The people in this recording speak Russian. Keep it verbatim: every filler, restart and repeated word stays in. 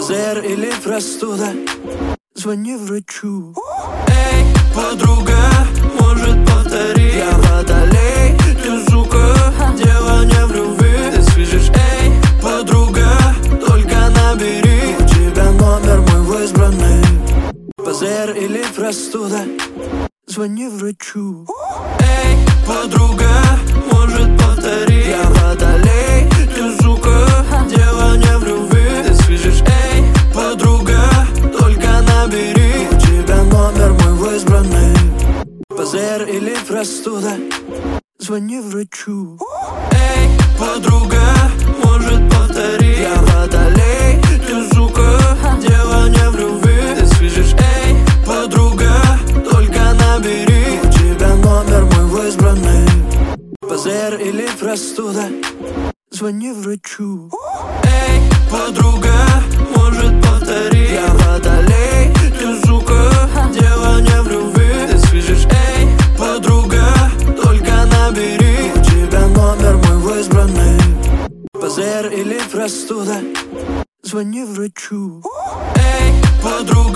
ПЗР или простуда, звони врачу. Эй, подруга, может повтори. Я водолей, ты сука, дело не в любви. Ты слышишь, эй, подруга, только набери. У тебя номер мой в избранный. ПЗР или простуда, звони врачу. Эй, подруга, может повтори. Я водолей, ты сука, дело не в любви. Ты слышишь, эй, подруга, только набери. У тебя номер мой в избранный. ПЗР или простуда, звони врачу. Эй, подруга, может повтори. Я водолей, ты сука, дело не в любви. Ты слышишь, эй, подруга, только набери. У тебя номер мой в избранный. ПЗР или простуда, звони врачу. Эй, подруга, может повтори. Я водолей, ты сука, дело не в любви. Ты слышишь, эй, подруга, только набери. У тебя номер мой в избранный. ПЗР или простуда, звони врачу. Эй, подруга.